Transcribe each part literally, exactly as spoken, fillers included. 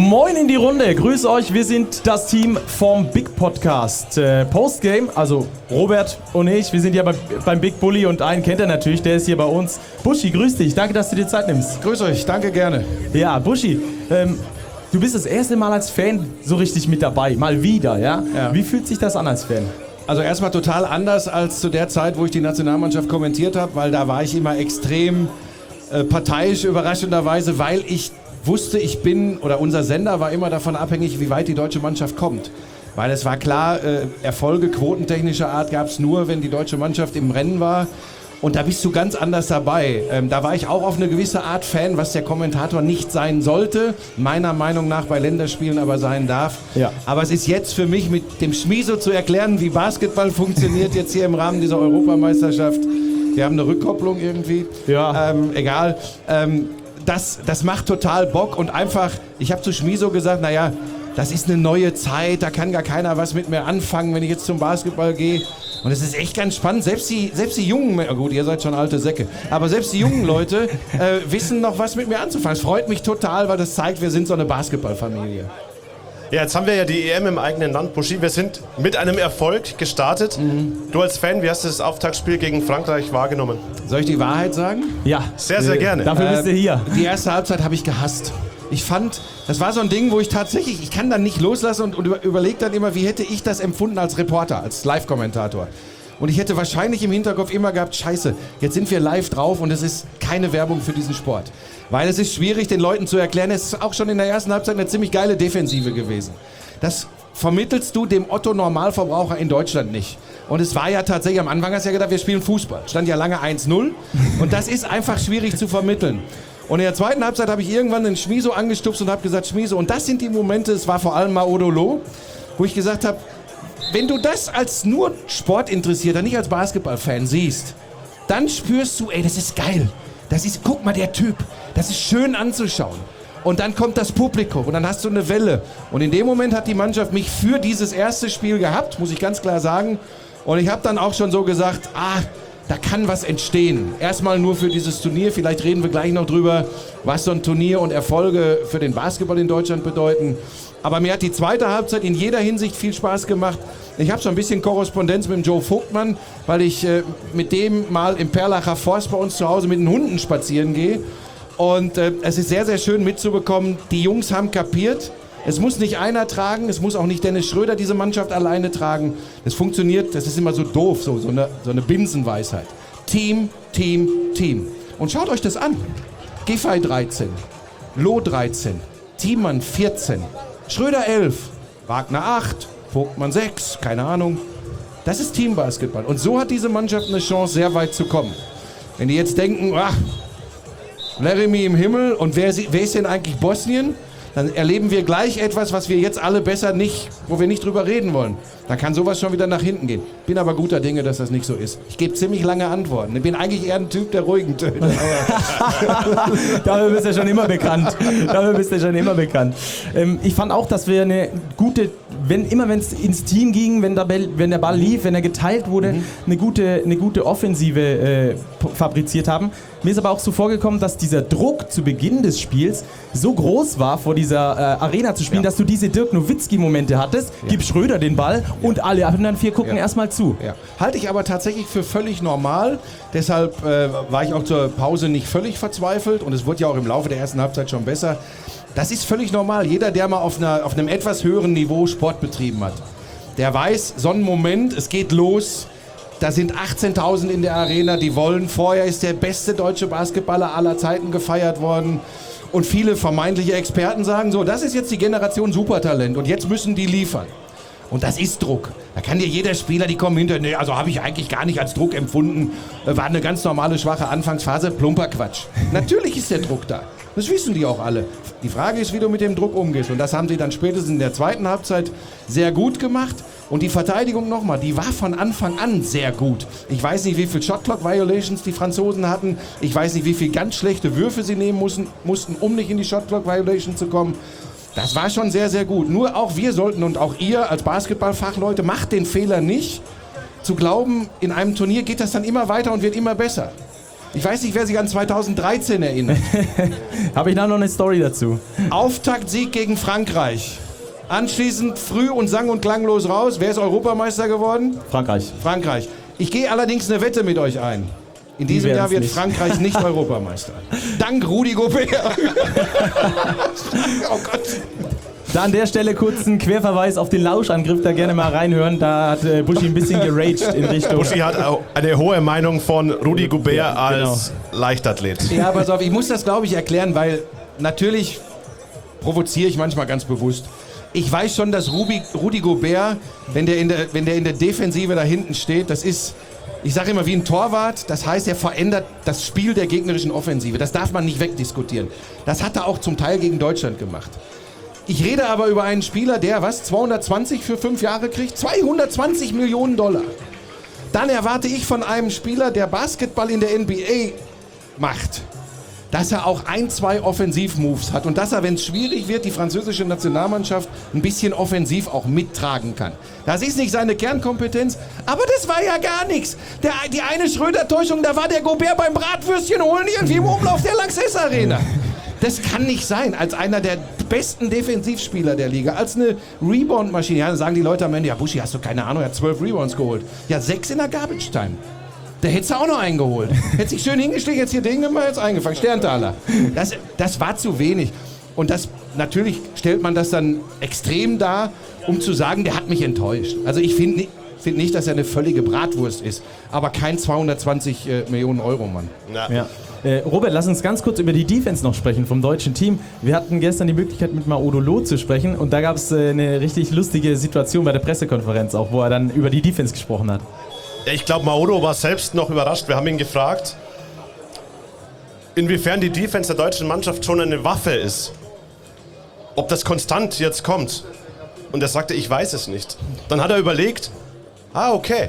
Moin in die Runde, grüß euch, wir sind das Team vom Big Podcast. Äh, Postgame, also Robert und ich, wir sind ja bei, beim Big Bully und einen kennt er natürlich, der ist hier bei uns. Buschi, grüß dich, danke, dass du dir Zeit nimmst. Grüß euch, danke, gerne. Ja, Buschi, ähm, du bist das erste Mal als Fan so richtig mit dabei, mal wieder, ja? Ja. Wie fühlt sich das an als Fan? Also erstmal total anders als zu der Zeit, wo ich die Nationalmannschaft kommentiert habe, weil da war ich immer extrem äh, parteiisch, überraschenderweise, weil ich wusste, ich bin, oder unser Sender war immer davon abhängig, wie weit die deutsche Mannschaft kommt. Weil es war klar, äh, Erfolge quotentechnischer Art gab es nur, wenn die deutsche Mannschaft im Rennen war. Und da bist du ganz anders dabei. Ähm, da war ich auch auf eine gewisse Art Fan, was der Kommentator nicht sein sollte. Meiner Meinung nach bei Länderspielen aber sein darf. Ja. Aber es ist jetzt für mich mit dem Schmieso zu erklären, wie Basketball funktioniert jetzt hier im Rahmen dieser Europameisterschaft. Wir haben eine Rückkopplung irgendwie. Ja. Ähm, egal. Ähm, das, das macht total Bock und einfach, ich habe zu Schmieso gesagt, naja, das ist eine neue Zeit, da kann gar keiner was mit mir anfangen, wenn ich jetzt zum Basketball gehe. Und es ist echt ganz spannend. Selbst die, selbst die jungen, gut, ihr seid schon alte Säcke, aber selbst die jungen Leute äh, wissen noch was mit mir anzufangen. Es freut mich total, weil das zeigt, wir sind so eine Basketballfamilie. Ja, jetzt haben wir ja die E M im eigenen Land, Buschi. Wir sind mit einem Erfolg gestartet. Mhm. Du als Fan, wie hast du das Auftaktspiel gegen Frankreich wahrgenommen? Soll ich die Wahrheit sagen? Ja. Sehr, sehr gerne. Dafür bist du hier. Die erste Halbzeit habe ich gehasst. Ich fand, das war so ein Ding, wo ich tatsächlich, ich kann dann nicht loslassen und, und über, überlege dann immer, wie hätte ich das empfunden als Reporter, als Live-Kommentator. Und ich hätte wahrscheinlich im Hinterkopf immer gehabt, scheiße, jetzt sind wir live drauf und es ist keine Werbung für diesen Sport. Weil es ist schwierig, den Leuten zu erklären, es ist auch schon in der ersten Halbzeit eine ziemlich geile Defensive gewesen. Das vermittelst du dem Otto-Normalverbraucher in Deutschland nicht. Und es war ja tatsächlich, am Anfang hast du ja gedacht, wir spielen Fußball. Stand ja lange eins null und das ist einfach schwierig zu vermitteln. Und in der zweiten Halbzeit habe ich irgendwann den Schmieso angestupst und habe gesagt, Schmieso, und das sind die Momente, es war vor allem Maodolo, wo ich gesagt habe, wenn du das als nur Sportinteressierter, nicht als Basketballfan siehst, dann spürst du, ey, das ist geil. Das ist, guck mal, der Typ, das ist schön anzuschauen. Und dann kommt das Publikum und dann hast du eine Welle. Und in dem Moment hat die Mannschaft mich für dieses erste Spiel gehabt, muss ich ganz klar sagen. Und ich habe dann auch schon so gesagt, ah, da kann was entstehen. Erstmal nur für dieses Turnier, vielleicht reden wir gleich noch drüber, was so ein Turnier und Erfolge für den Basketball in Deutschland bedeuten. Aber mir hat die zweite Halbzeit in jeder Hinsicht viel Spaß gemacht. Ich habe so ein bisschen Korrespondenz mit dem Joe Vogtmann, weil ich äh, mit dem mal im Perlacher Forst bei uns zu Hause mit den Hunden spazieren gehe. Und äh, es ist sehr, sehr schön mitzubekommen, die Jungs haben kapiert. Es muss nicht einer tragen, es muss auch nicht Dennis Schröder diese Mannschaft alleine tragen. Das funktioniert, das ist immer so doof, so, so, eine, so eine Binsenweisheit. Team, Team, Team. Und schaut euch das an. Giffey dreizehn, Loh dreizehn, Thiemann vierzehn, Schröder elf, Wagner acht, Vogtmann sechs, keine Ahnung. Das ist Teambasketball. Und so hat diese Mannschaft eine Chance, sehr weit zu kommen. Wenn die jetzt denken, ach, Laramie im Himmel und wer, wer ist denn eigentlich Bosnien? Dann erleben wir gleich etwas, was wir jetzt alle besser nicht, wo wir nicht drüber reden wollen. Dann kann sowas schon wieder nach hinten gehen. Bin aber guter Dinge, dass das nicht so ist. Ich gebe ziemlich lange Antworten. Ich bin eigentlich eher ein Typ der ruhigen Töne. Dafür bist du schon immer bekannt. Dafür bist du schon immer bekannt. Ähm, ich fand auch, dass wir eine gute, wenn, immer wenn es ins Team ging, wenn der, Ball, wenn der Ball lief, wenn er geteilt wurde, mhm. eine, gute, eine gute Offensive äh, fabriziert haben. Mir ist aber auch so vorgekommen, dass dieser Druck zu Beginn des Spiels so groß war, vor dieser äh, Arena zu spielen, ja. dass du diese Dirk Nowitzki-Momente hattest. Ja. Gib Schröder den Ball ja. und alle anderen vier gucken ja. erstmal zu. Ja. Halte ich aber tatsächlich für völlig normal. Deshalb äh, war ich auch zur Pause nicht völlig verzweifelt und es wurde ja auch im Laufe der ersten Halbzeit schon besser. Das ist völlig normal. Jeder, der mal auf, einer, auf einem etwas höheren Niveau Sport betrieben hat, der weiß, so ein Moment, es geht los. Da sind achtzehntausend in der Arena, die wollen. Vorher ist der beste deutsche Basketballer aller Zeiten gefeiert worden. Und viele vermeintliche Experten sagen so, das ist jetzt die Generation Supertalent und jetzt müssen die liefern. Und das ist Druck. Da kann dir jeder Spieler, die kommen hinter, nee, also habe ich eigentlich gar nicht als Druck empfunden. War eine ganz normale, schwache Anfangsphase, plumper Quatsch. Natürlich ist der Druck da. Das wissen die auch alle. Die Frage ist, wie du mit dem Druck umgehst. Und das haben sie dann spätestens in der zweiten Halbzeit sehr gut gemacht. Und die Verteidigung nochmal, die war von Anfang an sehr gut. Ich weiß nicht, wie viel Shotclock-Violations die Franzosen hatten. Ich weiß nicht, wie viel ganz schlechte Würfe sie nehmen mussten, mussten um nicht in die Shotclock-Violation zu kommen. Das war schon sehr, sehr gut. Nur auch wir sollten und auch ihr als Basketballfachleute, macht den Fehler nicht, zu glauben, in einem Turnier geht das dann immer weiter und wird immer besser. Ich weiß nicht, wer sich an zweitausenddreizehn erinnert. Habe ich da noch eine Story dazu? Auftaktsieg gegen Frankreich. Anschließend früh und sang- und klanglos raus. Wer ist Europameister geworden? Frankreich. Frankreich. Ich gehe allerdings eine Wette mit euch ein. In diesem Jahr wird nicht. Frankreich nicht Europameister. Dank Rudi Gobert. Oh Gott. Da an der Stelle kurz ein Querverweis auf den Lauschangriff, da gerne mal reinhören. Da hat äh, Buschi ein bisschen geraged in Richtung... Buschi hat auch eine hohe Meinung von Rudi Gobert Ja, als Leichtathlet. Ja, pass auf, ich muss das, glaube ich, erklären, weil natürlich provoziere ich manchmal ganz bewusst. Ich weiß schon, dass Rudi, Rudi Gobert, wenn der, in der, wenn der in der Defensive da hinten steht, das ist, ich sage immer, wie ein Torwart. Das heißt, er verändert das Spiel der gegnerischen Offensive. Das darf man nicht wegdiskutieren. Das hat er auch zum Teil gegen Deutschland gemacht. Ich rede aber über einen Spieler, der, was, zweihundertzwanzig für fünf Jahre kriegt? zweihundertzwanzig Millionen Dollar. Dann erwarte ich von einem Spieler, der Basketball in der N B A macht, dass er auch ein, zwei Offensivmoves hat und dass er, wenn es schwierig wird, die französische Nationalmannschaft ein bisschen offensiv auch mittragen kann. Das ist nicht seine Kernkompetenz, aber das war ja gar nichts. Der, die eine Schröder-Täuschung, da war der Gobert beim Bratwürstchen holen irgendwie im Umlauf der Lanxess Arena. Das kann nicht sein, als einer der besten Defensivspieler der Liga, als eine Rebound-Maschine. Ja, dann sagen die Leute am Ende, ja Buschi, hast du keine Ahnung, er hat zwölf Rebounds geholt. Ja, sechs in der Garbage-Time. Da hättest du auch noch einen geholt. Hätte sich schön hingestellt, jetzt hier den gemacht, jetzt eingefangen. Sterntaler. Das, das war zu wenig. Und das, natürlich stellt man das dann extrem dar, um zu sagen, der hat mich enttäuscht. Also ich finde nicht, find nicht, dass er eine völlige Bratwurst ist, aber kein zweihundertzwanzig äh, Millionen Euro Mann. Ja. Ja. Äh, Robert, lass uns ganz kurz über die Defense noch sprechen vom deutschen Team. Wir hatten gestern die Möglichkeit, mit Maodo Loh zu sprechen und da gab es äh, eine richtig lustige Situation bei der Pressekonferenz auch, wo er dann über die Defense gesprochen hat. Ich glaube, Maodo war selbst noch überrascht. Wir haben ihn gefragt, inwiefern die Defense der deutschen Mannschaft schon eine Waffe ist. Ob das konstant jetzt kommt. Und er sagte, ich weiß es nicht. Dann hat er überlegt, ah, okay.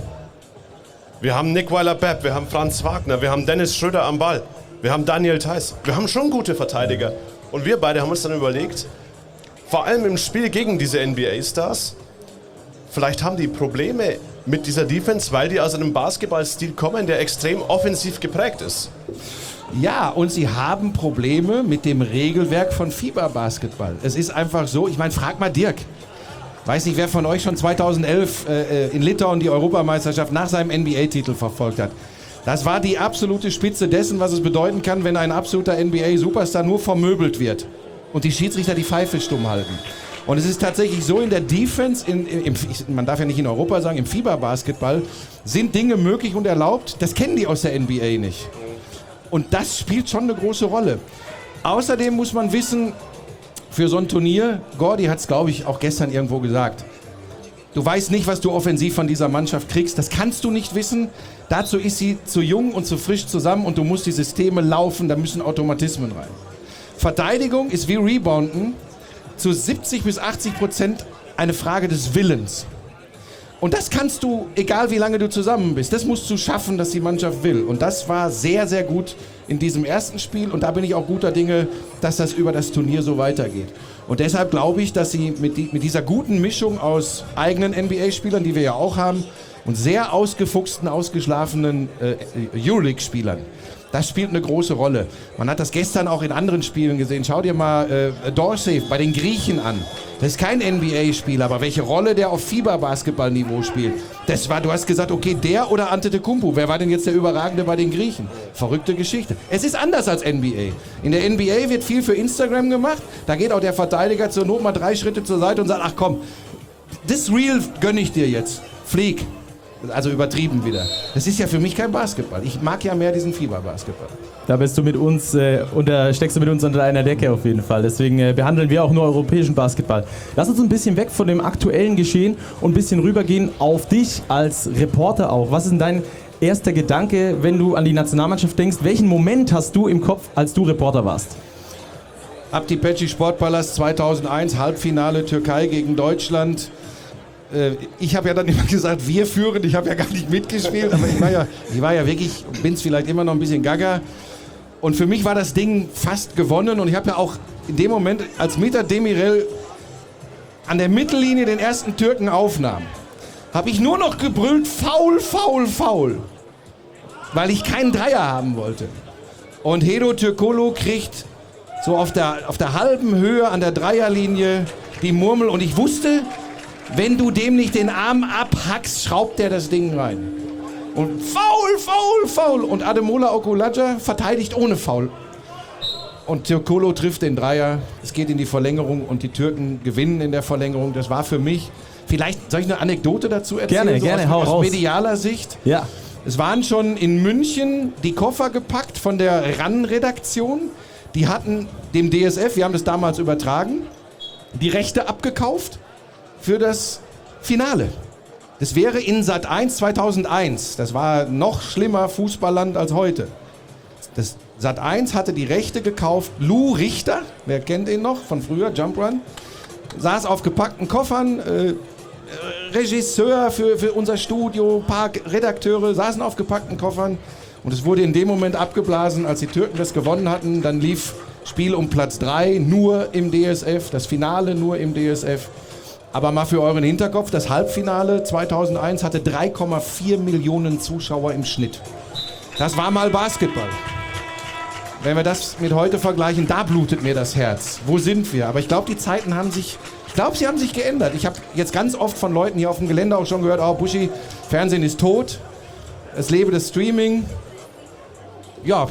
Wir haben Nick Weiler-Bepp, wir haben Franz Wagner, wir haben Dennis Schröder am Ball, wir haben Daniel Theiss. Wir haben schon gute Verteidiger. Und wir beide haben uns dann überlegt, vor allem im Spiel gegen diese N B A-Stars, vielleicht haben die Probleme mit dieser Defense, weil die aus einem Basketballstil kommen, der extrem offensiv geprägt ist. Ja, und sie haben Probleme mit dem Regelwerk von FIBA-Basketball. Es ist einfach so, ich meine, frag mal Dirk. Weiß nicht, wer von euch schon zweitausendelf äh, in Litauen die Europameisterschaft nach seinem N B A-Titel verfolgt hat. Das war die absolute Spitze dessen, was es bedeuten kann, wenn ein absoluter N B A-Superstar nur vermöbelt wird und die Schiedsrichter die Pfeife stumm halten. Und es ist tatsächlich so, in der Defense, in, in, im, man darf ja nicht in Europa sagen, im FIBA-Basketball sind Dinge möglich und erlaubt, das kennen die aus der N B A nicht. Und das spielt schon eine große Rolle. Außerdem muss man wissen, für so ein Turnier, Gordy hat es, glaube ich, auch gestern irgendwo gesagt, du weißt nicht, was du offensiv von dieser Mannschaft kriegst, das kannst du nicht wissen. Dazu ist sie zu jung und zu frisch zusammen und du musst die Systeme laufen, da müssen Automatismen rein. Verteidigung ist wie Rebounden, zu siebzig bis achtzig Prozent eine Frage des Willens. Und das kannst du, egal wie lange du zusammen bist, das musst du schaffen, dass die Mannschaft will. Und das war sehr, sehr gut in diesem ersten Spiel. Und da bin ich auch guter Dinge, dass das über das Turnier so weitergeht. Und deshalb glaube ich, dass sie mit, die, mit dieser guten Mischung aus eigenen N B A-Spielern, die wir ja auch haben, und sehr ausgefuchsten, ausgeschlafenen äh, Euroleague-Spielern, das spielt eine große Rolle. Man hat das gestern auch in anderen Spielen gesehen. Schau dir mal äh, Dorsey bei den Griechen an. Das ist kein N B A-Spieler, aber welche Rolle der auf FIBA-Basketball-Niveau spielt. Das war, du hast gesagt, okay, der oder Antetokounmpo. Wer war denn jetzt der Überragende bei den Griechen? Verrückte Geschichte. Es ist anders als N B A. In der N B A wird viel für Instagram gemacht. Da geht auch der Verteidiger zur Not mal drei Schritte zur Seite und sagt, ach komm, das Real gönne ich dir jetzt. Flieg. Also übertrieben wieder. Das ist ja für mich kein Basketball. Ich mag ja mehr diesen FIBA-Basketball. Da bist du mit uns, äh, unter, steckst du mit uns unter einer Decke auf jeden Fall. Deswegen äh, behandeln wir auch nur europäischen Basketball. Lass uns ein bisschen weg von dem aktuellen Geschehen und ein bisschen rübergehen auf dich als Reporter auch. Was ist denn dein erster Gedanke, wenn du an die Nationalmannschaft denkst? Welchen Moment hast du im Kopf, als du Reporter warst? Abdi Sportpalast zweitausendeins, Halbfinale Türkei gegen Deutschland. Ich habe ja dann immer gesagt, wir führen, ich habe ja gar nicht mitgespielt, aber ich war ja, ich war ja wirklich, bin es vielleicht immer noch ein bisschen gaga. Und für mich war das Ding fast gewonnen und ich habe ja auch in dem Moment, als Mehter Demirel an der Mittellinie den ersten Türken aufnahm, habe ich nur noch gebrüllt, faul, faul, faul. weil ich keinen Dreier haben wollte. Und Hedo Türkoglu kriegt so auf der, auf der halben Höhe an der Dreierlinie die Murmel. Und ich wusste, wenn du dem nicht den Arm abhackst, schraubt der das Ding rein. Und Foul, Foul, Foul. Und Ademola Okulaja verteidigt ohne Foul. Und Türkoglu trifft den Dreier. Es geht in die Verlängerung und die Türken gewinnen in der Verlängerung. Das war für mich... Vielleicht soll ich eine Anekdote dazu erzählen? Gerne, so gerne, aus, hau aus raus. medialer Sicht. Ja. Es waren schon in München die Koffer gepackt von der R A N-Redaktion. Die hatten dem D S F, wir haben das damals übertragen, die Rechte abgekauft für das Finale. Das wäre in Sat eins zweitausendeins. Das war noch schlimmer Fußballland als heute. Das Sat eins hatte die Rechte gekauft. Lou Richter, wer kennt ihn noch von früher, Jump Run, saß auf gepackten Koffern. Äh, Regisseur für, für unser Studio, ein paar Redakteure saßen auf gepackten Koffern. Und es wurde in dem Moment abgeblasen, als die Türken das gewonnen hatten. Dann lief Spiel um Platz drei nur im D S F, das Finale nur im D S F. Aber mal für euren Hinterkopf, das Halbfinale zweitausendeins hatte drei Komma vier Millionen Zuschauer im Schnitt. Das war mal Basketball. Wenn wir das mit heute vergleichen, da blutet mir das Herz. Wo sind wir? Aber ich glaube, die Zeiten haben sich, ich glaube, sie haben sich geändert. Ich habe jetzt ganz oft von Leuten hier auf dem Gelände auch schon gehört, oh Buschi, Fernsehen ist tot, es lebe das Streaming. Ja,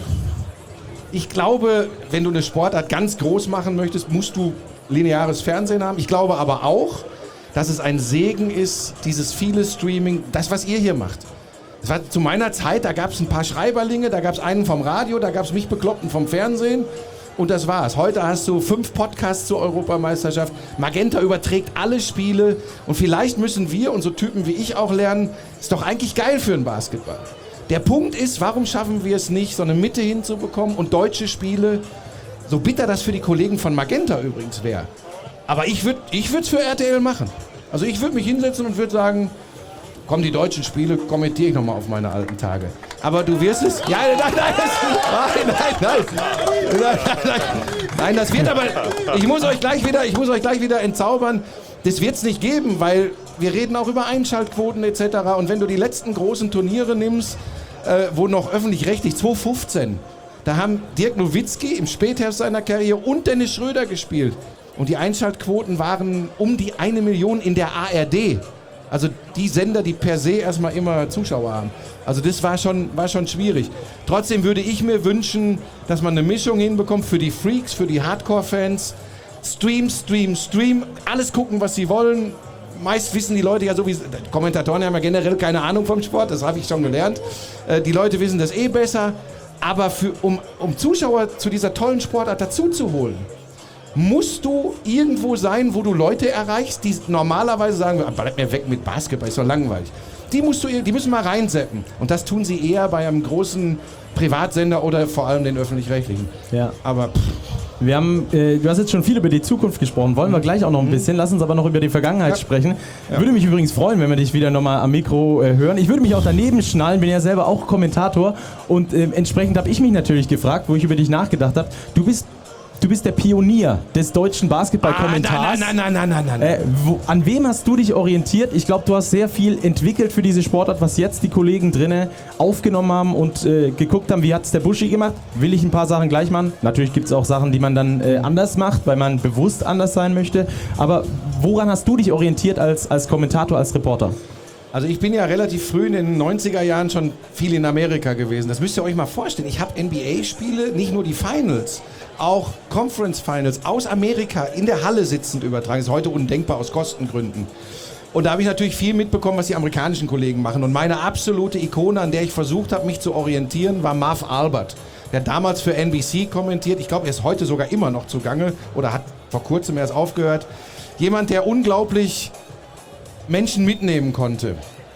ich glaube, wenn du eine Sportart ganz groß machen möchtest, musst du lineares Fernsehen haben. Ich glaube aber auch, dass es ein Segen ist, dieses viele Streaming, das, was ihr hier macht. Das war zu meiner Zeit, da gab es ein paar Schreiberlinge, da gab es einen vom Radio, da gab es mich Bekloppten vom Fernsehen und das war's. Heute hast du fünf Podcasts zur Europameisterschaft, Magenta überträgt alle Spiele und vielleicht müssen wir und so Typen wie ich auch lernen, ist doch eigentlich geil für einen Basketball. Der Punkt ist, warum schaffen wir es nicht, so eine Mitte hinzubekommen und deutsche Spiele, so bitter das für die Kollegen von Magenta übrigens wäre. Aber ich würde ich würde es für R T L machen. Also ich würde mich hinsetzen und würde sagen, komm, die deutschen Spiele kommentiere ich nochmal auf meine alten Tage. Aber du wirst es... Ja, nein, nein, nein, nein, nein, nein, nein, nein, nein, das wird aber... Ich muss euch gleich wieder, ich muss euch gleich wieder entzaubern. Das wird es nicht geben, weil wir reden auch über Einschaltquoten et cetera. Und wenn du die letzten großen Turniere nimmst, äh, wo noch öffentlich-rechtlich, zweitausendfünfzehn, da haben Dirk Nowitzki im Spätherbst seiner Karriere und Dennis Schröder gespielt. Und die Einschaltquoten waren um die eine Million in der A R D. Also die Sender, die per se erstmal immer Zuschauer haben. Also das war schon, war schon schwierig. Trotzdem würde ich mir wünschen, dass man eine Mischung hinbekommt für die Freaks, für die Hardcore-Fans. Stream, Stream, Stream, alles gucken, was sie wollen. Meist wissen die Leute ja so, wie die Kommentatoren haben ja generell keine Ahnung vom Sport, das habe ich schon gelernt. Äh, die Leute wissen das eh besser. Aber für, um, um Zuschauer zu dieser tollen Sportart dazu zu holen, musst du irgendwo sein, wo du Leute erreichst, die normalerweise sagen, bleib mir weg mit Basketball, ist doch langweilig. Die, musst du, die müssen mal reinseppen. Und das tun sie eher bei einem großen Privatsender oder vor allem den Öffentlich-Rechtlichen. Ja. Aber pff. Wir haben, äh, du hast jetzt schon viel über die Zukunft gesprochen, wollen wir gleich auch noch ein bisschen. Lass uns aber noch über die Vergangenheit Ja. sprechen. Ja. Würde mich übrigens freuen, wenn wir dich wieder nochmal am Mikro äh, hören. Ich würde mich auch daneben schnallen, bin ja selber auch Kommentator und äh, entsprechend habe ich mich natürlich gefragt, wo ich über dich nachgedacht habe. Du bist Du bist der Pionier des deutschen Basketballkommentars. Ah, nein, nein, nein, nein, nein, nein. Äh, wo, an wem hast du dich orientiert? Ich glaube, du hast sehr viel entwickelt für diese Sportart, was jetzt die Kollegen drinnen aufgenommen haben und äh, geguckt haben, wie hat es der Buschi gemacht? Will ich ein paar Sachen gleich machen? Natürlich gibt es auch Sachen, die man dann äh, anders macht, weil man bewusst anders sein möchte. Aber woran hast du dich orientiert als, als Kommentator, als Reporter? Also ich bin ja relativ früh in den neunziger Jahren schon viel in Amerika gewesen. Das müsst ihr euch mal vorstellen. Ich habe N B A-Spiele, nicht nur die Finals, auch Conference Finals aus Amerika in der Halle sitzend übertragen. Das ist heute undenkbar aus Kostengründen. Und da habe ich natürlich viel mitbekommen, was die amerikanischen Kollegen machen. Und meine absolute Ikone, an der ich versucht habe, mich zu orientieren, war Marv Albert. Der hat damals für N B C kommentiert. Ich glaube, er ist heute sogar immer noch zugange oder hat vor kurzem erst aufgehört. Jemand, der unglaublich Menschen mitnehmen konnte,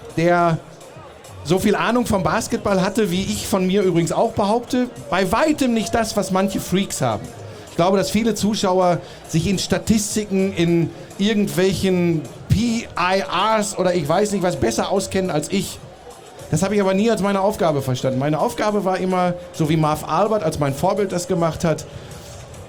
der so viel Ahnung vom Basketball hatte, wie ich von mir übrigens auch behaupte, bei weitem nicht das, was manche Freaks haben. Ich glaube, dass viele Zuschauer sich in Statistiken, in irgendwelchen P I Rs oder ich weiß nicht was besser auskennen als ich. Das habe ich aber nie als meine Aufgabe verstanden. Meine Aufgabe war immer, so wie Marv Albert als mein Vorbild das gemacht hat,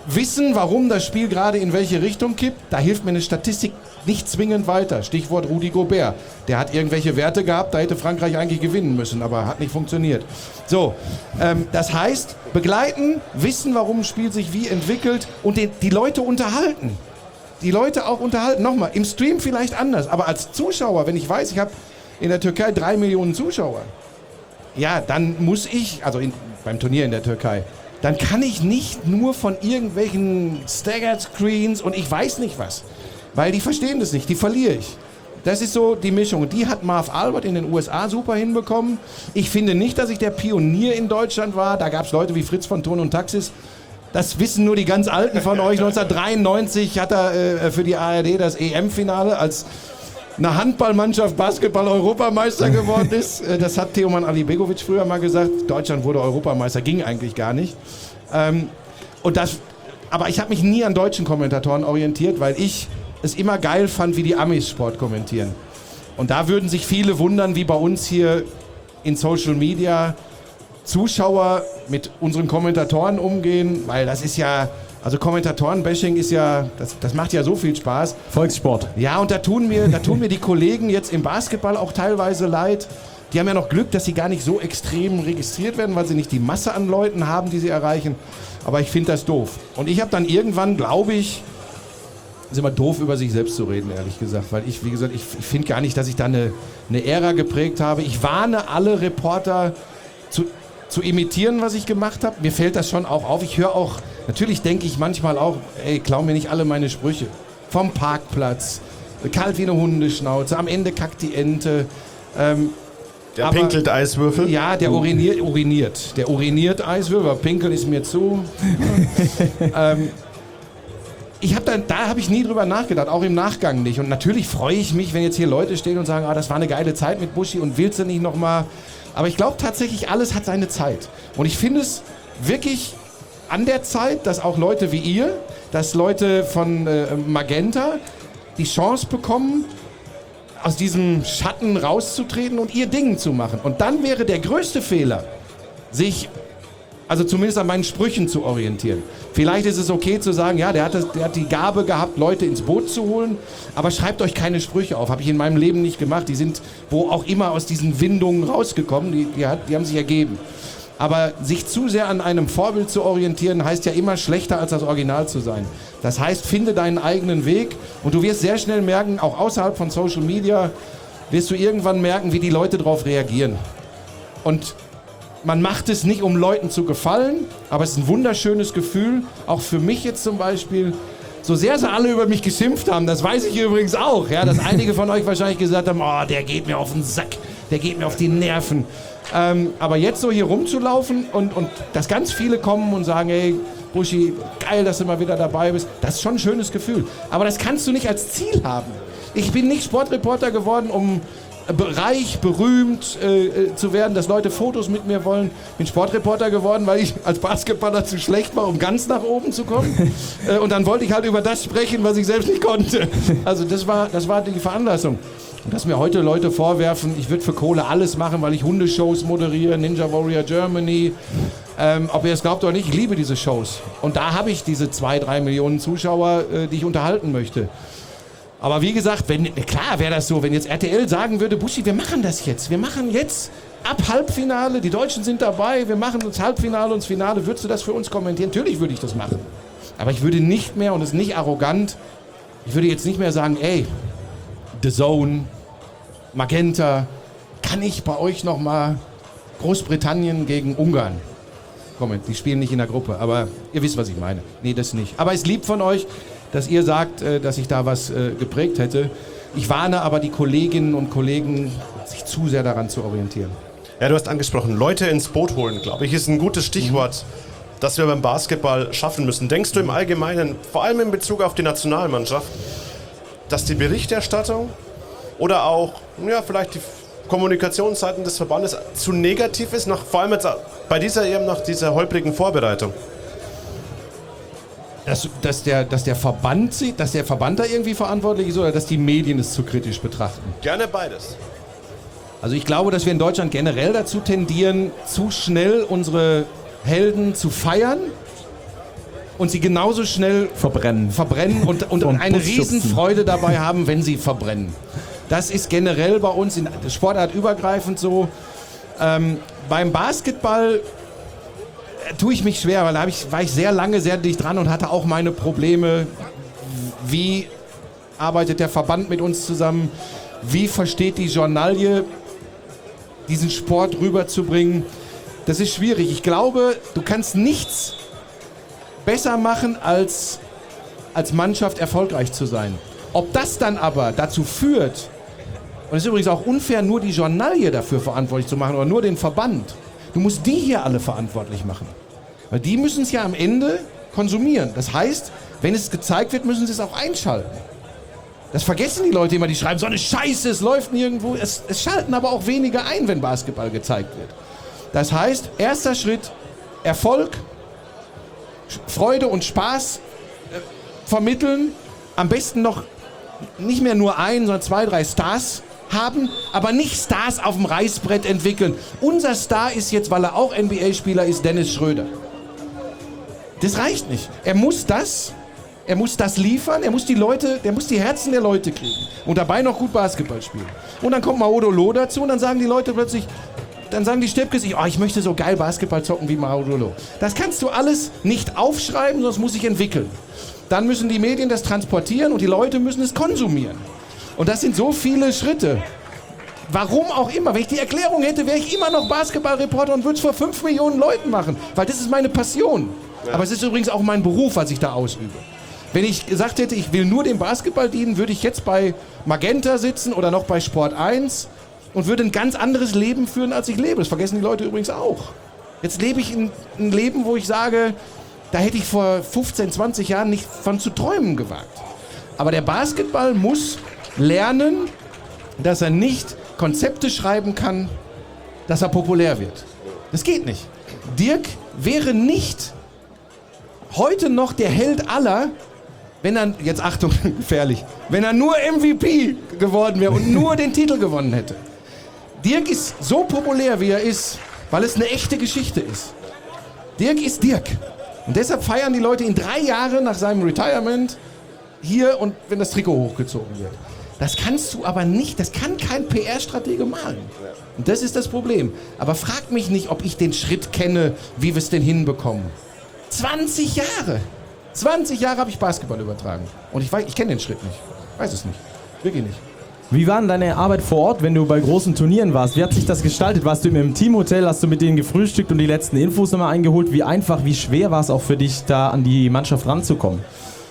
wissen, warum das Spiel gerade in welche Richtung kippt. Da hilft mir eine Statistik nicht zwingend weiter. Stichwort Rudi Gobert. Der hat irgendwelche Werte gehabt, da hätte Frankreich eigentlich gewinnen müssen, aber hat nicht funktioniert. So, ähm, das heißt, begleiten, wissen, warum ein Spiel sich wie entwickelt und die, die Leute unterhalten. Die Leute auch unterhalten. Nochmal, im Stream vielleicht anders, aber als Zuschauer, wenn ich weiß, ich habe in der Türkei drei Millionen Zuschauer, ja, dann muss ich, also in, beim Turnier in der Türkei, dann kann ich nicht nur von irgendwelchen Staggered Screens und ich weiß nicht was. Weil die verstehen das nicht, die verliere ich. Das ist so die Mischung. Und die hat Marv Albert in den U S A super hinbekommen. Ich finde nicht, dass ich der Pionier in Deutschland war. Da gab es Leute wie Fritz von Thurn und Taxis. Das wissen nur die ganz Alten von euch. neunzehnhundertdreiundneunzig hat er äh, für die A R D das E M-Finale als eine Handballmannschaft Basketball-Europameister geworden ist. Äh, das hat Teoman Alibegovic früher mal gesagt. Deutschland wurde Europameister, ging eigentlich gar nicht. Ähm, und das, aber ich habe mich nie an deutschen Kommentatoren orientiert, weil ich es immer geil fand, wie die Amis Sport kommentieren. Und da würden sich viele wundern, wie bei uns hier in Social Media Zuschauer mit unseren Kommentatoren umgehen, weil das ist ja, also Kommentatoren-Bashing ist ja, das, das macht ja so viel Spaß. Volkssport. Ja, und da tun mir, da tun mir die Kollegen jetzt im Basketball auch teilweise leid. Die haben ja noch Glück, dass sie gar nicht so extrem registriert werden, weil sie nicht die Masse an Leuten haben, die sie erreichen. Aber ich finde das doof. Und ich habe dann irgendwann, glaube ich, ist immer doof, über sich selbst zu reden, ehrlich gesagt. Weil ich, wie gesagt, ich, ich finde gar nicht, dass ich da eine, eine Ära geprägt habe. Ich warne alle Reporter zu, zu imitieren, was ich gemacht habe. Mir fällt das schon auch auf. Ich höre auch, natürlich denke ich manchmal auch, ey, klau mir nicht alle meine Sprüche. Vom Parkplatz, kalt wie eine Hundeschnauze, am Ende kackt die Ente. Ähm, Der aber, pinkelt Eiswürfel? Ja, der uriniert, uriniert. Der uriniert Eiswürfel, pinkeln ist mir zu. ähm, Ich hab dann, da habe ich nie drüber nachgedacht, auch im Nachgang nicht. Und natürlich freue ich mich, wenn jetzt hier Leute stehen und sagen, ah, das war eine geile Zeit mit Buschi und willst du nicht nochmal. Aber ich glaube tatsächlich, alles hat seine Zeit. Und ich finde es wirklich an der Zeit, dass auch Leute wie ihr, dass Leute von äh, Magenta die Chance bekommen, aus diesem Schatten rauszutreten und ihr Ding zu machen. Und dann wäre der größte Fehler, sich also zumindest an meinen Sprüchen zu orientieren. Vielleicht ist es okay zu sagen, ja, der hat, das, der hat die Gabe gehabt, Leute ins Boot zu holen, aber schreibt euch keine Sprüche auf. Habe ich in meinem Leben nicht gemacht. Die sind wo auch immer aus didiesen Windungen rausgekommen, die, die, hat, die haben sich ergeben. Aber sich zu sehr an einem Vorbild zu orientieren, heißt ja immer schlechter als das Original zu sein. Das heißt, finde deinen eigenen Weg und du wirst sehr schnell merken, auch außerhalb von Social Media, wirst du irgendwann merken, wie die Leute darauf reagieren. Und man macht es nicht, um Leuten zu gefallen, aber es ist ein wunderschönes Gefühl, auch für mich jetzt zum Beispiel, so sehr sie alle über mich geschimpft haben, das weiß ich übrigens auch, ja, dass einige von euch wahrscheinlich gesagt haben, oh, der geht mir auf den Sack, der geht mir auf die Nerven. Ähm, aber jetzt so hier rumzulaufen und, und dass ganz viele kommen und sagen, hey, Buschi, geil, dass du mal wieder dabei bist, das ist schon ein schönes Gefühl. Aber das kannst du nicht als Ziel haben. Ich bin nicht Sportreporter geworden, um reich, berühmt äh, zu werden, dass Leute Fotos mit mir wollen. Ich bin Sportreporter geworden, weil ich als Basketballer zu schlecht war, um ganz nach oben zu kommen. äh, und dann wollte ich halt über das sprechen, was ich selbst nicht konnte. Also das war, das war die Veranlassung. Und dass mir heute Leute vorwerfen, ich würde für Kohle alles machen, weil ich Hundeshows moderiere, Ninja Warrior Germany. Ähm, ob ihr es glaubt oder nicht, ich liebe diese Shows. Und da habe ich diese zwei, drei Millionen Zuschauer, äh, die ich unterhalten möchte. Aber wie gesagt, wenn, klar wäre das so, wenn jetzt R T L sagen würde, Buschi, wir machen das jetzt. Wir machen jetzt ab Halbfinale, die Deutschen sind dabei, wir machen das Halbfinale und das Finale. Würdest du das für uns kommentieren? Natürlich würde ich das machen. Aber ich würde nicht mehr, und das ist nicht arrogant, ich würde jetzt nicht mehr sagen, ey, The Zone, Magenta, kann ich bei euch nochmal Großbritannien gegen Ungarn? Komm, die spielen nicht in der Gruppe, aber ihr wisst, was ich meine. Nee, das nicht. Aber es ist lieb von euch, dass ihr sagt, dass ich da was geprägt hätte. Ich warne aber die Kolleginnen und Kollegen, sich zu sehr daran zu orientieren. Ja, du hast angesprochen, Leute ins Boot holen, glaube ich, ist ein gutes Stichwort, mhm. das wir beim Basketball schaffen müssen. Denkst du im Allgemeinen, vor allem in Bezug auf die Nationalmannschaft, dass die Berichterstattung oder auch, ja, vielleicht die Kommunikationsseiten des Verbandes zu negativ ist, nach, vor allem jetzt bei dieser E M nach dieser holprigen Vorbereitung? Dass, dass, der, dass der Verband sieht, dass der Verband da irgendwie verantwortlich ist oder dass die Medien es zu kritisch betrachten? Gerne beides. Also ich glaube, dass wir in Deutschland generell dazu tendieren, zu schnell unsere Helden zu feiern und sie genauso schnell verbrennen. verbrennen und, und, Und eine Bus schubsen. Riesenfreude dabei haben, wenn sie verbrennen. Das ist generell bei uns in der Sportart übergreifend so. Ähm, beim Basketball äh, tue ich mich schwer, weil da hab ich, war ich sehr lange sehr dicht dran und hatte auch meine Probleme. Wie arbeitet der Verband mit uns zusammen? Wie versteht die Journalie, diesen Sport rüberzubringen? Das ist schwierig. Ich glaube, du kannst nichts besser machen, als als Mannschaft erfolgreich zu sein. Ob das dann aber dazu führt, und es ist übrigens auch unfair, nur die Journalie dafür verantwortlich zu machen oder nur den Verband. Du musst die hier alle verantwortlich machen. Weil die müssen es ja am Ende konsumieren. Das heißt, wenn es gezeigt wird, müssen sie es auch einschalten. Das vergessen die Leute immer, die schreiben, so eine Scheiße, es läuft nirgendwo. Es, es schalten aber auch weniger ein, wenn Basketball gezeigt wird. Das heißt, erster Schritt, Erfolg, Freude und Spaß äh, vermitteln. Am besten noch nicht mehr nur ein, sondern zwei, drei Stars haben, aber nicht Stars auf dem Reißbrett entwickeln. Unser Star ist jetzt, weil er auch N B A-Spieler ist, Dennis Schröder. Das reicht nicht. Er muss das, er muss das liefern, er muss die Leute, der muss die Herzen der Leute kriegen und dabei noch gut Basketball spielen. Und dann kommt Maodolo dazu und dann sagen die Leute plötzlich, dann sagen die Steppkes, oh, ich möchte so geil Basketball zocken wie Maodolo. Das kannst du alles nicht aufschreiben, sondern es muss sich entwickeln. Dann müssen die Medien das transportieren und die Leute müssen es konsumieren. Und das sind so viele Schritte. Warum auch immer. Wenn ich die Erklärung hätte, wäre ich immer noch Basketballreporter und würde es vor fünf Millionen Leuten machen. Weil das ist meine Passion. Ja. Aber es ist übrigens auch mein Beruf, was ich da ausübe. Wenn ich gesagt hätte, ich will nur dem Basketball dienen, würde ich jetzt bei Magenta sitzen oder noch bei Sport eins und würde ein ganz anderes Leben führen, als ich lebe. Das vergessen die Leute übrigens auch. Jetzt lebe ich ein, ein Leben, wo ich sage, da hätte ich vor fünfzehn, zwanzig Jahren nicht von zu träumen gewagt. Aber der Basketball muss lernen, dass er nicht Konzepte schreiben kann, dass er populär wird. Das geht nicht. Dirk wäre nicht heute noch der Held aller, wenn er, jetzt Achtung, gefährlich, wenn er nur M V P geworden wäre und nur den Titel gewonnen hätte. Dirk ist so populär, wie er ist, weil es eine echte Geschichte ist. Dirk ist Dirk. Und deshalb feiern die Leute ihn drei Jahre nach seinem Retirement hier und wenn das Trikot hochgezogen wird. Das kannst du aber nicht, das kann kein P R-Stratege malen. Und das ist das Problem. Aber frag mich nicht, ob ich den Schritt kenne, wie wir es denn hinbekommen. zwanzig Jahre. zwanzig Jahre habe ich Basketball übertragen. Und ich weiß, ich kenne den Schritt nicht. Weiß es nicht. Wirklich nicht. Wie war denn deine Arbeit vor Ort, wenn du bei großen Turnieren warst? Wie hat sich das gestaltet? Warst du im Teamhotel, hast du mit denen gefrühstückt und die letzten Infos nochmal eingeholt? Wie einfach, wie schwer war es auch für dich, da an die Mannschaft ranzukommen?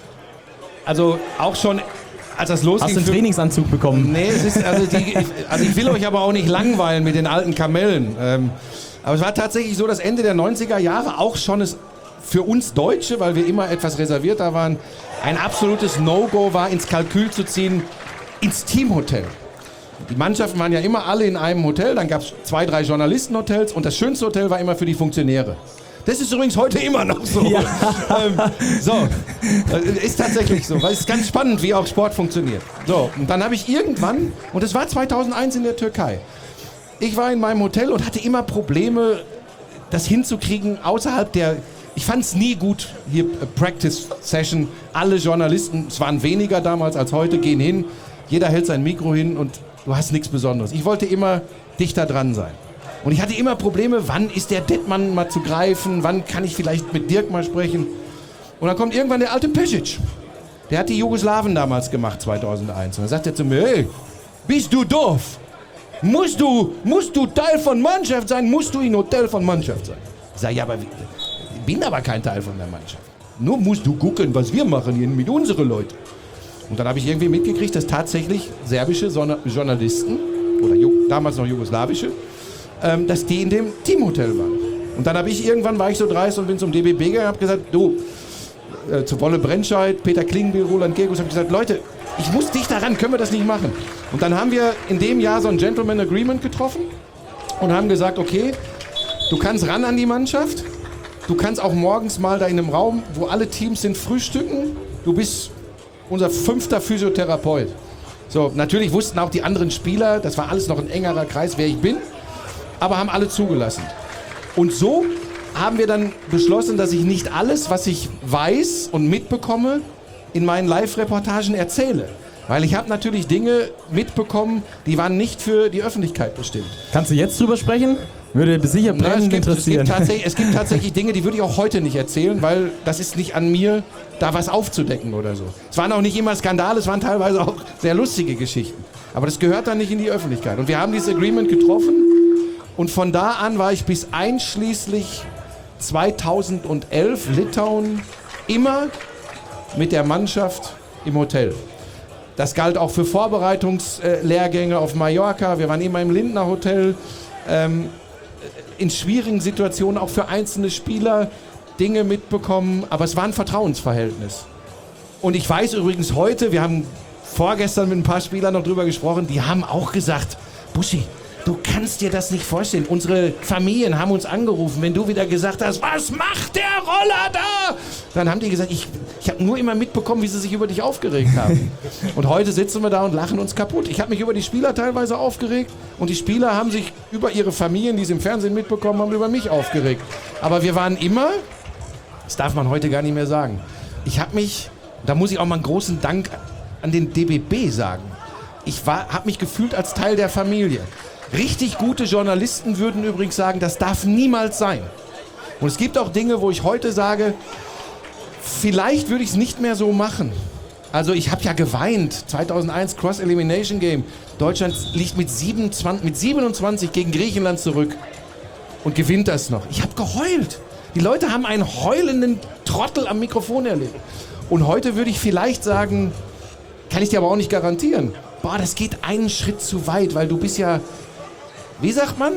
Also auch schon, als das losging... Hast du einen für- Trainingsanzug bekommen? Nee, es ist, also, die, ich, also ich will euch aber auch nicht langweilen mit den alten Kamellen. Ähm, aber es war tatsächlich so, dass Ende der neunziger Jahre auch schon es für uns Deutsche, weil wir immer etwas reservierter waren, ein absolutes No-Go war, ins Kalkül zu ziehen, ins Teamhotel. Die Mannschaften waren ja immer alle in einem Hotel, dann gab es zwei, drei Journalistenhotels und das schönste Hotel war immer für die Funktionäre. Das ist übrigens heute immer noch so. Ja. Ähm, so, äh, ist tatsächlich so, weil es ist ganz spannend, wie auch Sport funktioniert. So, und dann habe ich irgendwann, und das war zweitausendeins in der Türkei, ich war in meinem Hotel und hatte immer Probleme, das hinzukriegen außerhalb der, ich fand es nie gut, hier äh, Practice Session, alle Journalisten, es waren weniger damals als heute, gehen hin, jeder hält sein Mikro hin und du hast nichts Besonderes. Ich wollte immer dichter dran sein. Und ich hatte immer Probleme, wann ist der Detmann mal zu greifen, wann kann ich vielleicht mit Dirk mal sprechen. Und dann kommt irgendwann der alte Pesic. Der hat die Jugoslawen damals gemacht, zweitausendeins. Und dann sagt er zu mir, hey, bist du doof? Musst du, musst du Teil von Mannschaft sein? Musst du in Hotel von Mannschaft sein? Ich sage, ja, aber ich bin aber kein Teil von der Mannschaft. Nur musst du gucken, was wir machen hier mit unseren Leuten. Und dann habe ich irgendwie mitgekriegt, dass tatsächlich serbische Son- Journalisten, oder ju- damals noch jugoslawische, ähm, dass die in dem Teamhotel waren. Und dann habe ich irgendwann, war ich so dreist und bin zum D B B gegangen und habe gesagt, du, äh, zu Wolle Brentscheid, Peter Klingenbiel, Roland Gergus, habe ich gesagt, Leute, ich muss dicht daran, können wir das nicht machen. Und dann haben wir in dem Jahr so ein Gentleman Agreement getroffen und haben gesagt, okay, du kannst ran an die Mannschaft, du kannst auch morgens mal da in einem Raum, wo alle Teams sind, frühstücken, du bist unser fünfter Physiotherapeut. So, natürlich wussten auch die anderen Spieler, das war alles noch ein engerer Kreis, wer ich bin, aber haben alle zugelassen. Und so haben wir dann beschlossen, dass ich nicht alles, was ich weiß und mitbekomme, in meinen Live-Reportagen erzähle. Weil ich habe natürlich Dinge mitbekommen, die waren nicht für die Öffentlichkeit bestimmt. Kannst du jetzt drüber sprechen? Würde sicher Na, brennend es, gibt, es, interessieren. gibt tatsächlich, es gibt tatsächlich Dinge, die würde ich auch heute nicht erzählen, weil das ist nicht an mir, da was aufzudecken oder so. Es waren auch nicht immer Skandale, es waren teilweise auch sehr lustige Geschichten. Aber das gehört dann nicht in die Öffentlichkeit. Und wir haben dieses Agreement getroffen und von da an war ich bis einschließlich zweitausendelf Litauen immer mit der Mannschaft im Hotel. Das galt auch für Vorbereitungslehrgänge auf Mallorca. Wir waren immer im Lindner Hotel. Ähm, in schwierigen Situationen auch für einzelne Spieler Dinge mitbekommen. Aber es war ein Vertrauensverhältnis. Und ich weiß übrigens heute, wir haben vorgestern mit ein paar Spielern noch drüber gesprochen, die haben auch gesagt, Buschi, du kannst dir das nicht vorstellen. Unsere Familien haben uns angerufen, wenn du wieder gesagt hast, was macht der Roller da? Dann haben die gesagt, ich, ich habe nur immer mitbekommen, wie sie sich über dich aufgeregt haben. Und heute sitzen wir da und lachen uns kaputt. Ich habe mich über die Spieler teilweise aufgeregt und die Spieler haben sich über ihre Familien, die sie im Fernsehen mitbekommen haben, über mich aufgeregt. Aber wir waren immer, das darf man heute gar nicht mehr sagen, ich habe mich, da muss ich auch mal einen großen Dank an den D B B sagen, ich habe mich gefühlt als Teil der Familie. Richtig gute Journalisten würden übrigens sagen, das darf niemals sein. Und es gibt auch Dinge, wo ich heute sage, vielleicht würde ich es nicht mehr so machen. Also ich habe ja geweint, zweitausendeins Cross-Elimination Game. Deutschland liegt mit, siebenundzwanzig, mit siebenundzwanzig gegen Griechenland zurück und gewinnt das noch. Ich habe geheult. Die Leute haben einen heulenden Trottel am Mikrofon erlebt. Und heute würde ich vielleicht sagen, kann ich dir aber auch nicht garantieren, boah, das geht einen Schritt zu weit, weil du bist ja, wie sagt man,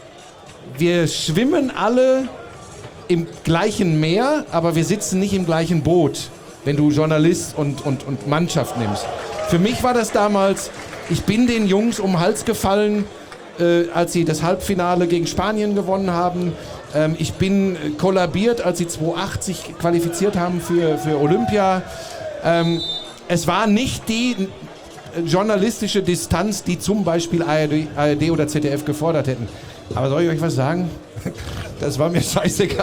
wir schwimmen alle im gleichen Meer, aber wir sitzen nicht im gleichen Boot, wenn du Journalist und, und, und Mannschaft nimmst. Für mich war das damals, ich bin den Jungs um den Hals gefallen, äh, als sie das Halbfinale gegen Spanien gewonnen haben. Ähm, ich bin kollabiert, als sie zweitausendacht sich qualifiziert haben für, für Olympia. Ähm, es war nicht die journalistische Distanz, die zum Beispiel A R D, A R D oder Z D F gefordert hätten. Aber soll ich euch was sagen? Das war mir scheißegal.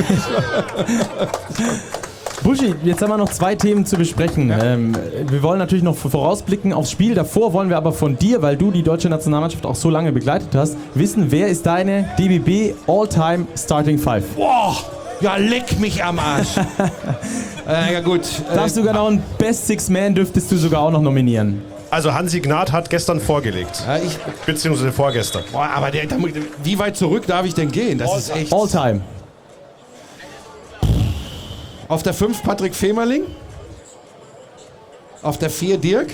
Buschi, jetzt haben wir noch zwei Themen zu besprechen. Ja. Ähm, wir wollen natürlich noch vorausblicken aufs Spiel. Davor wollen wir aber von dir, weil du die deutsche Nationalmannschaft auch so lange begleitet hast, wissen, wer ist deine D B B All-Time Starting Five? Boah, ja, leck mich am Arsch. äh, ja gut. Darfst du genau einen Best Six Man dürftest du sogar auch noch nominieren. Also Hansi Gnad hat gestern vorgelegt. Ja, ich, beziehungsweise vorgestern. Boah, aber der, wie weit zurück darf ich denn gehen? Das ist echt... All-Time. Auf der fünf Patrick Femerling. Auf der vier Dirk.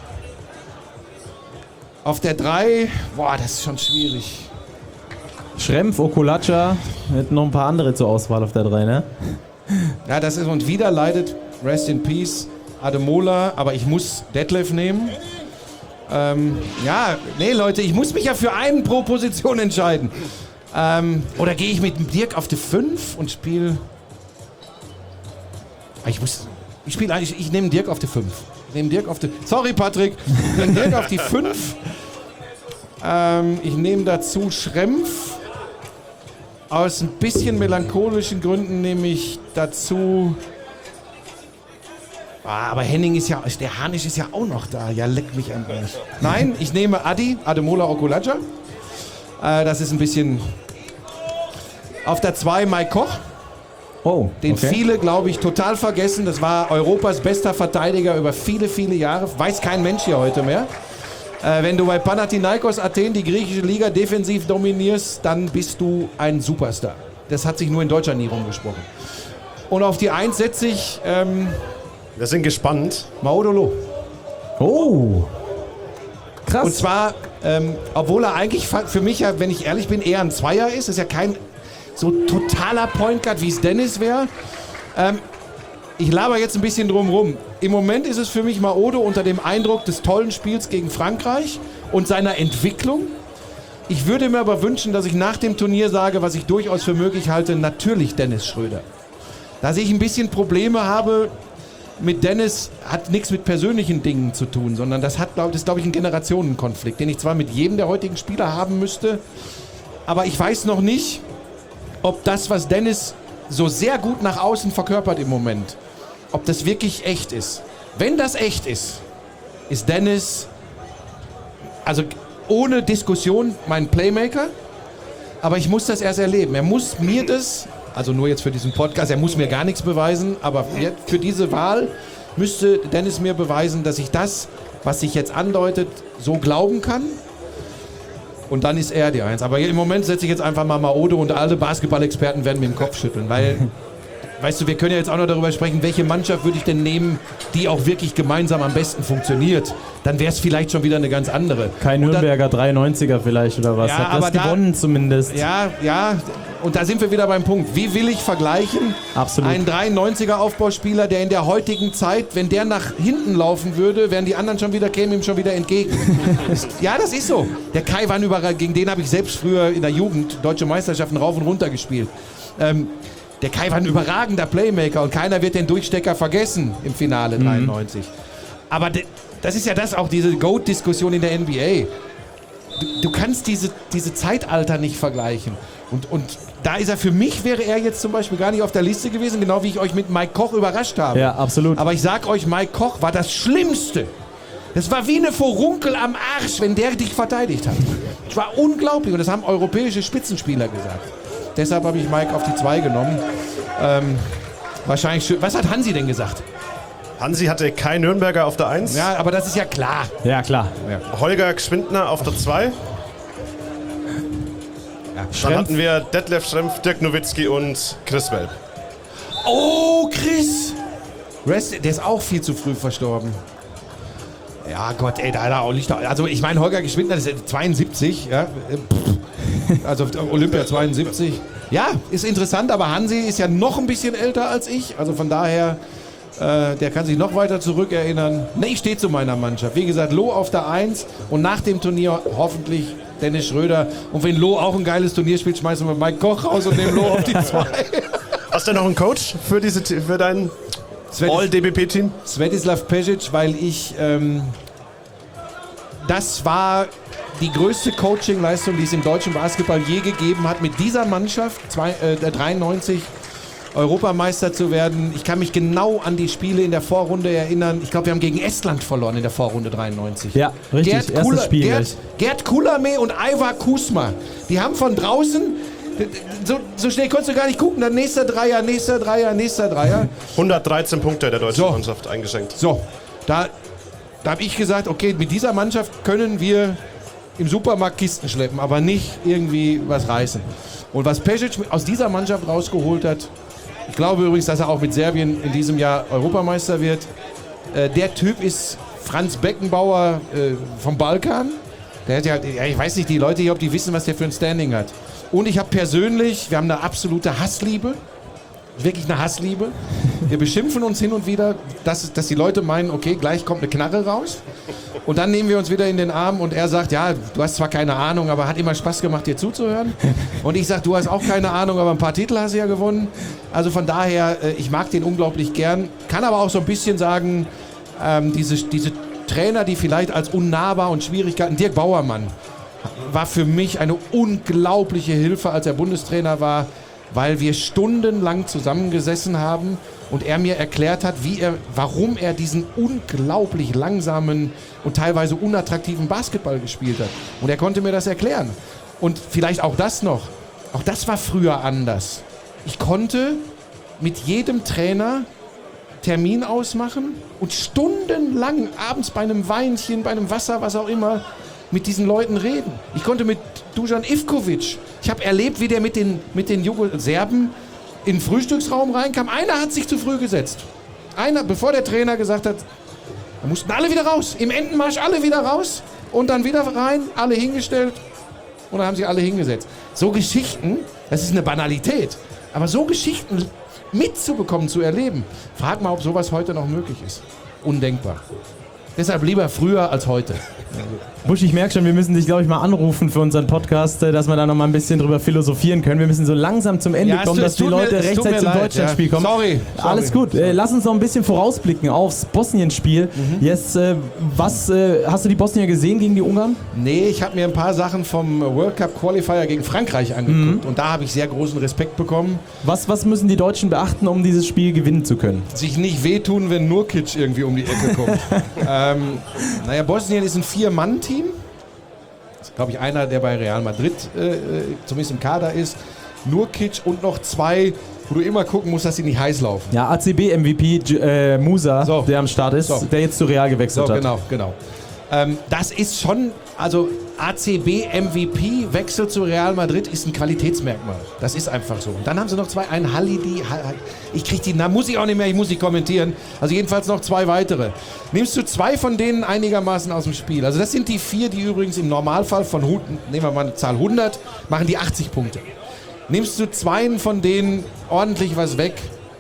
Auf der drei, boah, das ist schon schwierig. Schrempf, Okulacha, hätten noch ein paar andere zur Auswahl auf der drei, ne? Ja, das ist, und wieder leidet, rest in peace, Ademola, aber ich muss Detlef nehmen. Ähm, ja, nee, Leute, ich muss mich ja für einen pro Position entscheiden. Ähm, oder gehe ich mit dem Dirk auf die fünf und spiele... Ich muss, ich spiele eigentlich, ich nehme Dirk auf die fünf. Ich nehme Dirk auf die, sorry Patrick, ich nehme Dirk auf die fünf. Ähm, ich nehme dazu Schrempf. Aus ein bisschen melancholischen Gründen nehme ich dazu, ah, aber Henning ist ja, der Hanisch ist ja auch noch da. Ja, leck mich am Arsch. Nein, ich nehme Adi, Ademola Okulacha. Äh, das ist ein bisschen, auf der zwei Mike Koch. Oh, den okay. viele, glaube ich, total vergessen. Das war Europas bester Verteidiger über viele, viele Jahre. Weiß kein Mensch hier heute mehr. Äh, wenn du bei Panathinaikos Athen die griechische Liga defensiv dominierst, dann bist du ein Superstar. Das hat sich nur in Deutschland nie rumgesprochen. Und auf die Eins setze ich... Ähm, Wir sind gespannt. Maudolo. Oh, krass. Und zwar, ähm, obwohl er eigentlich für mich, ja, wenn ich ehrlich bin, eher ein Zweier ist. Ist ja kein... so totaler Point Guard, wie es Dennis wäre. Ähm, ich laber jetzt ein bisschen drum rum. Im Moment ist es für mich Maodo unter dem Eindruck des tollen Spiels gegen Frankreich und seiner Entwicklung. Ich würde mir aber wünschen, dass ich nach dem Turnier sage, was ich durchaus für möglich halte, natürlich Dennis Schröder. Dass ich ein bisschen Probleme habe mit Dennis, hat nichts mit persönlichen Dingen zu tun, sondern das hat, glaub, das ist, glaube ich, ein Generationenkonflikt, den ich zwar mit jedem der heutigen Spieler haben müsste, aber ich weiß noch nicht, ob das, was Dennis so sehr gut nach außen verkörpert im Moment, ob das wirklich echt ist. Wenn das echt ist, ist Dennis, also ohne Diskussion, mein Playmaker. Aber ich muss das erst erleben. Er muss mir das, also nur jetzt für diesen Podcast, er muss mir gar nichts beweisen, aber für diese Wahl müsste Dennis mir beweisen, dass ich das, was sich jetzt andeutet, so glauben kann. Und dann ist er die Eins. Aber im Moment setze ich jetzt einfach mal Maodo und alle Basketball-Experten werden mir den Kopf schütteln, weil... Weißt du, wir können ja jetzt auch noch darüber sprechen, welche Mannschaft würde ich denn nehmen, die auch wirklich gemeinsam am besten funktioniert. Dann wäre es vielleicht schon wieder eine ganz andere. Kein Nürnberger dreiundneunziger vielleicht oder was. Ja, Hat das aber da- gewonnen zumindest. Ja, ja. Und da sind wir wieder beim Punkt. Wie will ich vergleichen? Absolut. Ein dreiundneunziger Aufbauspieler, der in der heutigen Zeit, wenn der nach hinten laufen würde, wären die anderen schon wieder, kämen ihm schon wieder entgegen. Ja, das ist so. Der Kai war überall, gegen den habe ich selbst früher in der Jugend deutsche Meisterschaften rauf und runter gespielt. Ähm, Der Kai war ein überragender Playmaker und keiner wird den Durchstecker vergessen im Finale dreiundneunzig. Aber de, das ist ja das auch, diese GOAT-Diskussion in der N B A. Du, du kannst diese, diese Zeitalter nicht vergleichen. Und, und da ist er, für mich wäre er jetzt zum Beispiel gar nicht auf der Liste gewesen, genau wie ich euch mit Mike Koch überrascht habe. Ja, absolut. Aber ich sag euch, Mike Koch war das Schlimmste. Das war wie eine Furunkel am Arsch, wenn der dich verteidigt hat. Das war unglaublich und das haben europäische Spitzenspieler gesagt. Deshalb habe ich Mike auf die zwei genommen. Ähm, wahrscheinlich schön. Was hat Hansi denn gesagt? Hansi hatte Kai Nürnberger auf der eins, Ja, aber das ist ja klar. Ja, klar. Holger Gschwindner auf der zwei. Dann hatten wir Detlef Schrempf, Dirk Nowitzki und Chris Welp. Oh, Chris! Rest, der ist auch viel zu früh verstorben. Ja, Gott, ey, da hat er auch nicht. Also, ich meine, Holger Gschwindner ist zweiundsiebzig, ja. Also, Olympia zweiundsiebzig. Ja, ist interessant, aber Hansi ist ja noch ein bisschen älter als ich. Also, von daher, äh, der kann sich noch weiter zurückerinnern. Ne, ich stehe zu meiner Mannschaft. Wie gesagt, Lo auf der eins und nach dem Turnier hoffentlich Dennis Schröder. Und wenn Lo auch ein geiles Turnier spielt, schmeißen wir Mike Koch raus und nehmen Lo auf die zwei. Hast du noch einen Coach für, diese, für dein All-D B P-Team? Svetislav Pešić, weil ich, ähm, das war die größte Coaching-Leistung, die es im deutschen Basketball je gegeben hat, mit dieser Mannschaft, zwei, äh, dreiundneunzig, Europameister zu werden. Ich kann mich genau an die Spiele in der Vorrunde erinnern. Ich glaube, wir haben gegen Estland verloren in der Vorrunde dreiundneunzig. Ja, richtig. Gerd, Erstes Kula, Spiel. Gerd, Gerd Kulame und Aivar Kusma, die haben von draußen, so, so schnell konntest du gar nicht gucken, dann nächster Dreier, nächster Dreier, nächster Dreier. hundertdreizehn Punkte der deutschen So. Mannschaft eingeschenkt. So, da, da habe ich gesagt, okay, mit dieser Mannschaft können wir im Supermarkt Kisten schleppen, aber nicht irgendwie was reißen. Und was Pešić aus dieser Mannschaft rausgeholt hat, ich glaube übrigens, dass er auch mit Serbien in diesem Jahr Europameister wird. Äh, der Typ ist Franz Beckenbauer äh, vom Balkan. Der hat ja, ja, ich weiß nicht, die Leute hier, ob die wissen, was der für ein Standing hat. Und ich habe persönlich, wir haben eine absolute Hassliebe. Wirklich eine Hassliebe. Wir beschimpfen uns hin und wieder, dass, dass die Leute meinen, okay, gleich kommt eine Knarre raus. Und dann nehmen wir uns wieder in den Arm und er sagt, ja, du hast zwar keine Ahnung, aber hat immer Spaß gemacht, dir zuzuhören. Und ich sage, du hast auch keine Ahnung, aber ein paar Titel hast du ja gewonnen. Also von daher, äh, ich mag den unglaublich gern. Kann aber auch so ein bisschen sagen, ähm, diese, diese Trainer, die vielleicht als unnahbar und Schwierigkeiten, Dirk Bauermann war für mich eine unglaubliche Hilfe, als er Bundestrainer war, weil wir stundenlang zusammengesessen haben und er mir erklärt hat, wie er, warum er diesen unglaublich langsamen und teilweise unattraktiven Basketball gespielt hat. Und er konnte mir das erklären. Und vielleicht auch das noch. Auch das war früher anders. Ich konnte mit jedem Trainer Termin ausmachen und stundenlang abends bei einem Weinchen, bei einem Wasser, was auch immer, mit diesen Leuten reden. Ich konnte mit Dusan Ivkovic, ich habe erlebt, wie der mit den, mit den Jugo- Serben in den Frühstücksraum reinkam. Einer hat sich zu früh gesetzt. Einer, bevor der Trainer gesagt hat, da mussten alle wieder raus. Im Entenmarsch alle wieder raus und dann wieder rein, alle hingestellt und dann haben sich alle hingesetzt. So Geschichten, das ist eine Banalität, aber so Geschichten mitzubekommen, zu erleben, frag mal, ob sowas heute noch möglich ist. Undenkbar. Deshalb lieber früher als heute. Busch, ich merke schon, wir müssen dich, glaube ich, mal anrufen für unseren Podcast, äh, dass wir da noch mal ein bisschen drüber philosophieren können. Wir müssen so langsam zum Ende Ja, es kommen, tut- dass es die tut Leute mir- es tut rechtzeitig mir zum leid, Deutschlandspiel ja. kommen. Sorry, sorry. Alles gut. Äh, lass uns noch ein bisschen vorausblicken aufs Bosnien-Spiel. Mhm. Jetzt, äh, was, äh, hast du die Bosnier gesehen gegen die Ungarn? Nee, ich habe mir ein paar Sachen vom World Cup Qualifier gegen Frankreich angeguckt. Und da habe ich sehr großen Respekt bekommen. Was, was müssen die Deutschen beachten, um dieses Spiel gewinnen zu können? Sich nicht wehtun, wenn Nurkic irgendwie um die Ecke kommt. ähm, naja, Bosnien ist ein Vier-Mann-Team. Das ist, glaube ich, einer, der bei Real Madrid äh, zumindest im Kader ist. Nurkic und noch zwei, wo du immer gucken musst, dass sie nicht heiß laufen. Ja, A C B-M V P J- äh, Musa, So. der am Start ist, So. der jetzt zu Real gewechselt So, hat. genau, genau. Ähm, das ist schon, also A C B-M V P-Wechsel zu Real Madrid ist ein Qualitätsmerkmal. Das ist einfach so. Und dann haben sie noch zwei, einen Halidi, Ha- ich krieg die Namen, muss ich auch nicht mehr, ich muss sie kommentieren. Also jedenfalls noch zwei weitere. Nimmst du zwei von denen einigermaßen aus dem Spiel. Also das sind die vier, die übrigens im Normalfall von, hu- nehmen wir mal eine Zahl hundert, machen die achtzig Punkte. Nimmst du zwei von denen ordentlich was weg,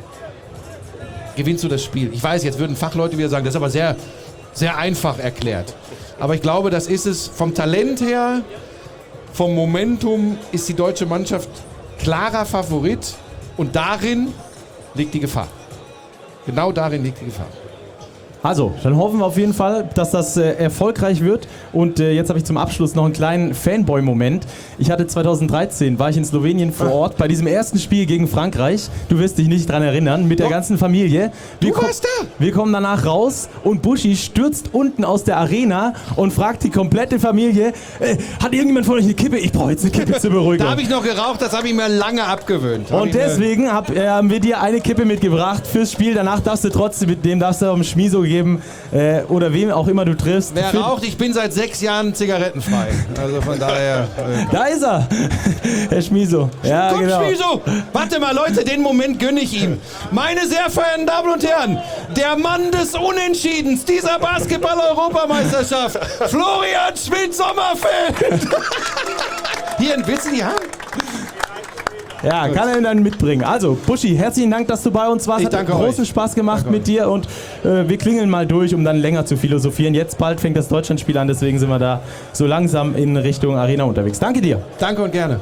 gewinnst du das Spiel. Ich weiß, jetzt würden Fachleute wieder sagen, das ist aber sehr, sehr einfach erklärt. Aber ich glaube, das ist es vom Talent her, vom Momentum ist die deutsche Mannschaft klarer Favorit und darin liegt die Gefahr. Genau darin liegt die Gefahr. Also, dann hoffen wir auf jeden Fall, dass das äh, erfolgreich wird. Und äh, jetzt habe ich zum Abschluss noch einen kleinen Fanboy-Moment. Ich hatte zweitausenddreizehn, war ich in Slowenien vor Ort, bei diesem ersten Spiel gegen Frankreich. Du wirst dich nicht dran erinnern, mit der Doch. ganzen Familie. Wir Du warst da! Wir kommen danach raus und Buschi stürzt unten aus der Arena und fragt die komplette Familie, äh, hat irgendjemand von euch eine Kippe? Ich brauche jetzt eine Kippe zur Beruhigung. Da habe ich noch geraucht, das habe ich mir lange abgewöhnt. Hab Und ich mir- deswegen hab, äh, haben wir dir eine Kippe mitgebracht fürs Spiel. Danach darfst du trotzdem mit dem darfst du auf dem Schmiso geben äh, oder wem auch immer du triffst. Wer Für- raucht, ich bin seit sechs Jahren zigarettenfrei. Also von daher. Äh. Da ist er, Herr Schmiso. Ja, Komm, genau. Schmiso! Warte mal, Leute, den Moment gönne ich ihm. Meine sehr verehrten Damen und Herren, der Mann des Unentschiedens dieser Basketball-Europameisterschaft, Florian Schmidt-Sommerfeld! Hier, willst du die haben? Ja, kann er ihn dann mitbringen. Also, Buschi, herzlichen Dank, dass du bei uns warst. Ich Hat danke großen euch. Spaß gemacht Danke mit dir und äh, wir klingeln mal durch, um dann länger zu philosophieren. Jetzt bald fängt das Deutschlandspiel an, deswegen sind wir da so langsam in Richtung Arena unterwegs. Danke dir. Danke und gerne.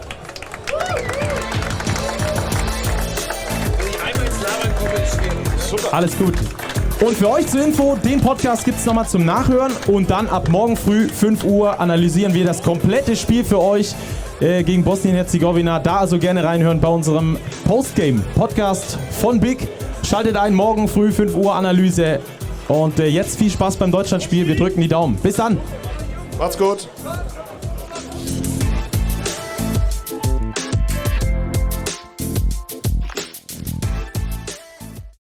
Alles gut. Und für euch zur Info, den Podcast gibt es nochmal zum Nachhören und dann ab morgen früh fünf Uhr analysieren wir das komplette Spiel für euch äh, gegen Bosnien-Herzegowina. Da also gerne reinhören bei unserem Postgame-Podcast von Big. Schaltet ein, morgen früh fünf Uhr Analyse. Und äh, jetzt viel Spaß beim Deutschlandspiel. Wir drücken die Daumen. Bis dann. Macht's gut.